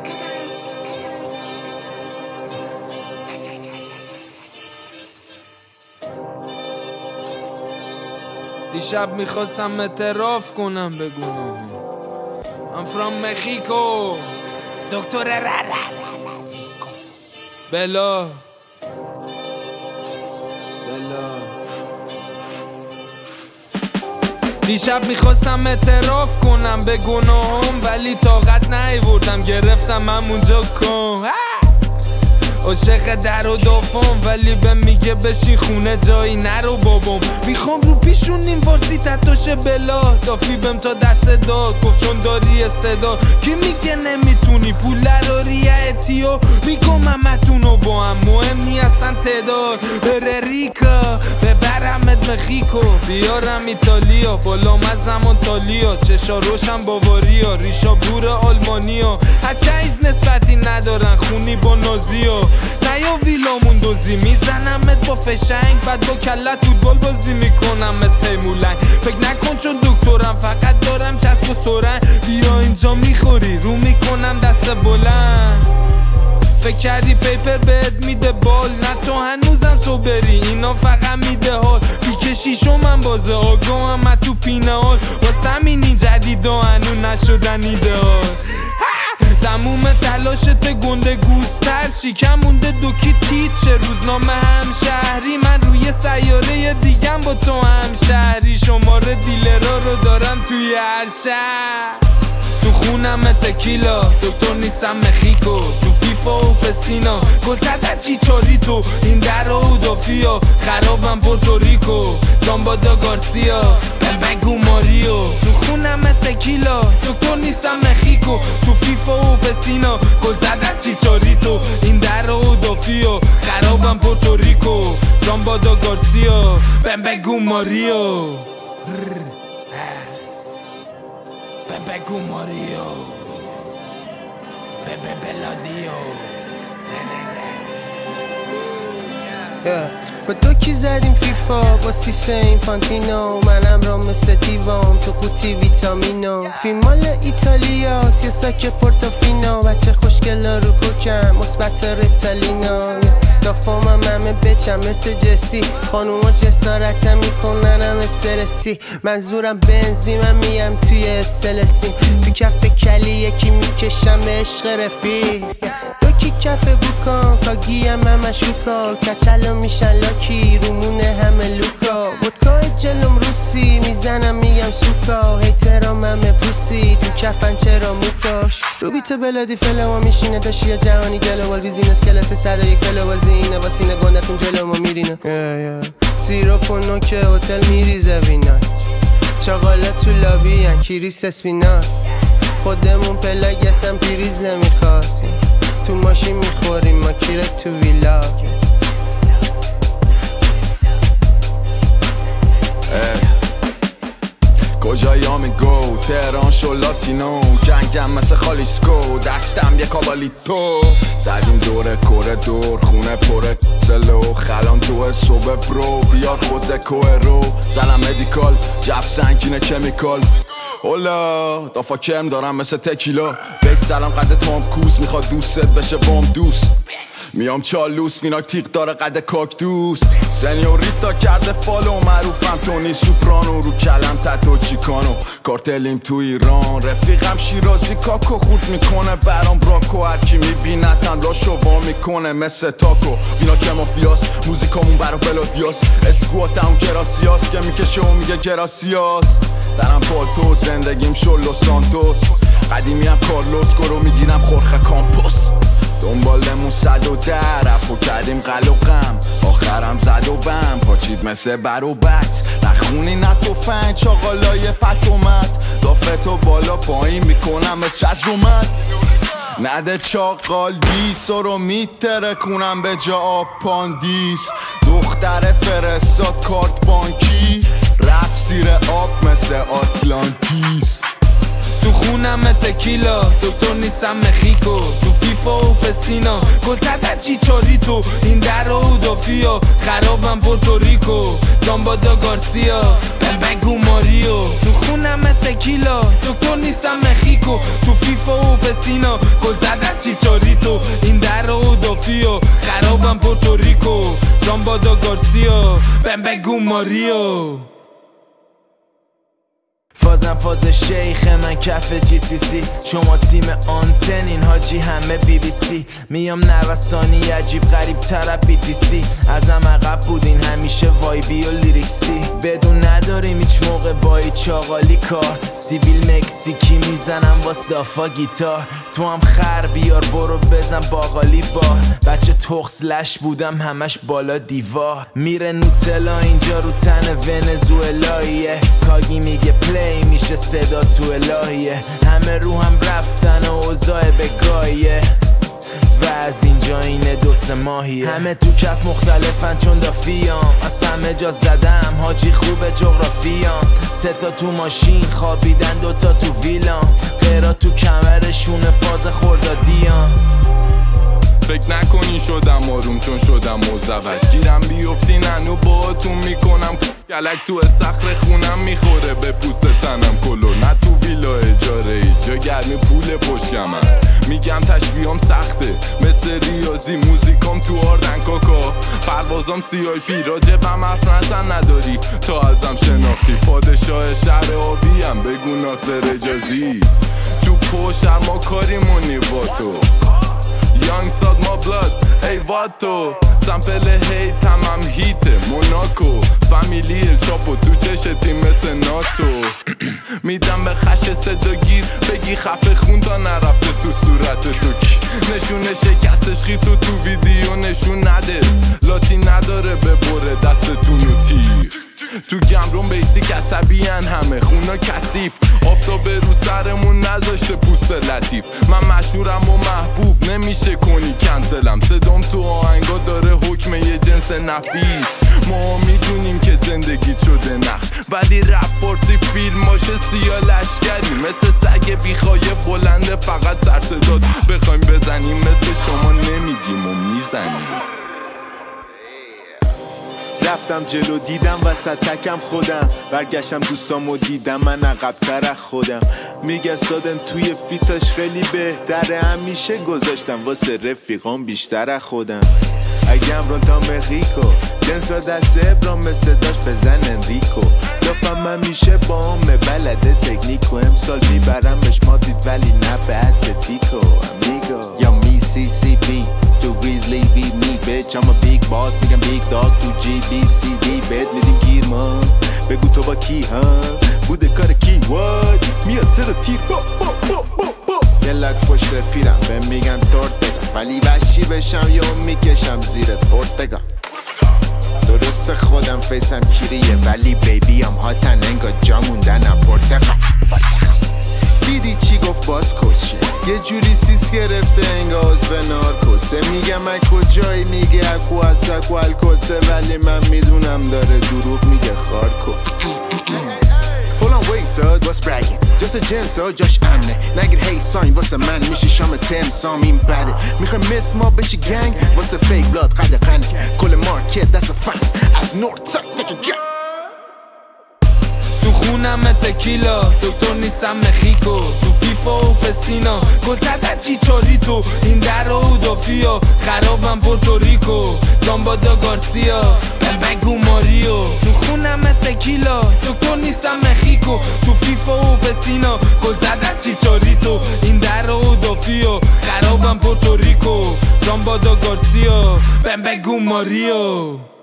دیشب میخواستم اعتراف کنم به گناهم. I'm from Mexico. دکتر بلا دیشب میخواستم اعتراف کنم به گناهم، ولی طاقت نیاوردم گرفتم همونجا کن. عاشق در و دافام، ولی به میگه بشین خونه جایی نرو بابام. میخوام رو پیشون این وارسی تتاشه بلا دافی بهم تا دست داد، گفت چون داری صدا. کی میگه نمیتونی پول دراری اتیو، میگم همتونو با هم مهم نی اصلا تعداد. بره ریکا ببرمت مخیکو، بیارم ایتالیا بالام از زمان تالیا. چشا روشن باواریا ریشا بور آلمانیا، هچه ایز نسبتی ندارن خونی با نازیا. نیا ویلامون دوزی میزنمت با فشنگ، بعد با کلت فوتبال بازی میکنم مثل تیمولنگ. فکر نکن چون دکترم فقط دارم چسب و سرنگ، بیا اینجا میخوری رو میکنم دست بلند. فکر کردی پیپر بهت میده بال، نه تو هنوزم صبری اینا فقط میده حال. بیکشیشو من بازه آگاهم من تو پینه حال، واسه همین این جدیدا هنو نشدن ایدهال. تموم تلاشت گنده گوستر شیکم مونده دوکی تیچه روزنامه همشهری. من روی سیاره دیگم با تو همشهری، شماره دیلرها رو دارم توی هر شهر. تو خونم تکیلا دکتر نیستم مخیکو، تو فیفا و پسینا گل زدن چیچاریتو. این در و دافیا خرابم پورتوریکو، زامبادا گارسیا بگو ماریو. تو خونم تکیلا دکتر نیستم مخیکو، تو فیفا و پسینا گل زدن چیچاریتو. این در و دافیا خرابم پورتوریکو، زامبادا گارسیا بگو ماریو. بگو ماریو بلادیو. با دو کی زدیم فیفا با سیسه اینفانتینو، منم را مثل تیوام تو قوطی ویتامینو. فیلمال ایتالیا سیاساک پورتوفینو، بچه خوشگلا رو کوکم مثبت ریتالینو. دافامم همه بچم مثل جسی، خانوما جسارتم میکنن هم استرسی. منظورم بنزی من میم توی استلسیم، تو کف کلی یکی میکشم عشق رفیق. دوکی کف بوکان کاگیم همه شوکا، کچلو میشن لاکی رومونه همه لوکا. ودکای جلوم روسی میزنم میگم سوکا، هیترام همه پوسی تو کفن چرا موکاش. رو بیت بلادی فلو میشینه داشی جهانی گلوال بیزینس کلاس 101 فلو وزینه با سینه گندتون جلو ما میرینه. سیروپ و نوکه هتل میریزه وینای، چاقالا تو لابی هن کریس اسپیناس. خودمون پلاگسم پیریز نمیخواستیم، تو ماشین میخوریم ما کیرک تو ویلا. کجایا میگو تهران شو لاتینو، جنگم مثل خالیسکو دستم یه کابالیتو. زدیم دور کوردور خونه پره سلو، خلان تو صبح برو بیار خوزه کوه رو. زلم مدیکال جف سنگینه کمیکال، اولا دافا کم دارم مثل تکیلا. بیت زلم قد تام کوس میخواد دوست بشه بام دوست. میام چالوس ویناک تیغ داره قد کاکتوس. سنیوریتا کرده فالو معروفم تونی سوپرانو، رو کلم تتو چیکانو کارتلیم تو ایران. رفیقم شیرازی کاکو خورد میکنه برام براکو، هرکی میبینتن راشو وا میکنه مثل تاکو. ویناک مافیاس موزیکامون برا بلادیاس، اسکوات اون کراسیاس که میکشه و میگه گراسیاس. درم پالتو زندگیم شلو سانتوس، قدیمی هم کارلوس گرو میگیرم خورخه کامپوس. دنبالمون 110 رپو کردیم قلقم، آخرم زد و بم پاچید مثل بر و بکس. نخونی نه توفنگ چاقالای پتومت، دافتو بالا پایین میکنم مثل شزرومت. نده چاقال دیسا رو میترکونم به جا آب پاندیس. دختر فرستاد کارت بانکی، رفت زیر آب مثل آتلانتیس. تو خونم تکیلا، دکتر نیستم مخیکو، تو فیفا و پسینا گل زدن چیچاریتو، این در و دافیا خرابم پورتوریکو، زامبادا گارسیا بگو ماریو. تو خونم تکیلا، دکتر نیستم مخیکو، تو فیفا و پسینا گل زدن چیچاریتو، این در و دافیا خرابم پورتوریکو، زامبادا گارسیا بگو ماریو. فازم فاز شیخ من کف جی سی سی، شما تیم آنتن این حاجی همه بی بی سی. میام نوسانی عجیب غریب تر بی تی سی، ازم عقب بودین همیشه وایبی و لیریکسی، بدون نداریم هیچ موقع با هیچ چاقالی کار، سیبیل مکزیکی میزنم واس دافا گیتار، تو هم خر بیار برو بزن باقالی بار، بچه تخس لش بودم همش بالا دیوار، میره نوتلا اینجا رو تن ونزوئلاییه، کاگی میگه پلی میشه صدا تو الهیه، همه رو هم رفتن و اوضاع بگاهیه و از اینجا اینه 2 ماهیه، همه تو کف مختلفن چون دافیام، از همه جا زدم حاجی خوبه جغرافیام، 3 تا تو ماشین خوابیدن 2 تا تو ویلام، غیرا تو کمرشون فاز خوردادیام. فکر نکنی شدم آروم چون شدم مزدوج، گیرم بیفتی ننو باهاتون میکنم گلک تو صخر خونم میخوره به پوست تنم کلو، نه تو ویلا اجاره ای جا گرمی پول پشکمم، میگم تشبیهام سخته مثل ریاضی، موزیکام تو آردن کاکا، پروازام CIP راجبم حرف نزن نداری تا ازم شناختی، پادشاه شهر آبیم بگو ناصر اجازی، تو پوشر ما کاریمونی با تو یانگ ساد ما بلاد ای واتو، سمپل هیت هم هیته موناکو، فامیلی الچاپو تو چشتی مثل ناتو، میدم به خش صداگیر بگی خفه خون تا نرفته تو صورت تو کی، نشونه شکستش خیتو تو ویدیو نشون نده، لاتی نداره ببره دستتون و تیر، تو گمرون بیسیک عصبیان همه خونا کثیف، آفتاب رو سرمون نذاشته پوست لطیف، من مشهورم و محبوب نمیشه کنی کنسلم، صدام تو آهنگا داره حکم یه جنس نفیس، ما میدونیم که زندگی شده نقش، ولی رپ فارسی فیلماشه سیاه لشکری، مثل سگ بیخوایه بلنده فقط سر صدات بخوایم بزنیم، مثل شما نمیگیم و میزنیم. رفتم جلو دیدم وسط تکم خودم، برگشتم دوستامو دیدم من عقب‌تر از خودم، میگه سادن توی فیتاش خیلی بهتره، همیشه گذاشتم واسه رفیقام بیشتر از خودم، اگم رو تا مخیکو جنسا دست ابرام مثل داشت بزن انریکو، دفعم همیشه با همه بلده تکنیکو، امسال بیبرمش ما دید ولی نه به اتلتیکو امیگو، یا می سی سی پی تو گریزلی بی می بیچ، I'm a big boss میگم بیگ داگ تو جی بی سی دی، بهت میدیم گیر ما بگو تو با کی هم بوده کار کی واد میاد زیر تیر یه لک پشت پیرم به میگن تورتگا، ولی وحشی بشم یا میکشم زیر پورتگا، درست خودم فیسم کیریه ولی بیبی هم هاتن انگا جا موندنم پورتگا، دیدی چی گفت باز کشه یه جوری سیس گرفته انگاز به نارکوسه، میگم من کجایی میگه اکو از اکو الکوسه، ولی من میدونم داره دروغ میگه خارکو. Hold on wait son what's bragging just a جنسا جاش امنه، نگیر هی ساین واسه من میشه شام تمسام این بده، میخوای مثل ما بشی گنگ واسه فیک بلاد قد قنی، کل مارکت دست فن از نورد ساک تکه تو خونم تکیلا، دکتر نیستم مخیکو، تو فیفا و پسینا گل زدن چیچاریتو، این در و دافیا خرابم پورتوریکو، زامبادا گارسیا بگو ماریو. تو خونم تکیلا، دکتر نیستم مخیکو، تو فیفا و پسینا گل زدن چیچاریتو، این در و دافیا خرابم پورتوریکو، زامبادا گارسیا بگو ماریو.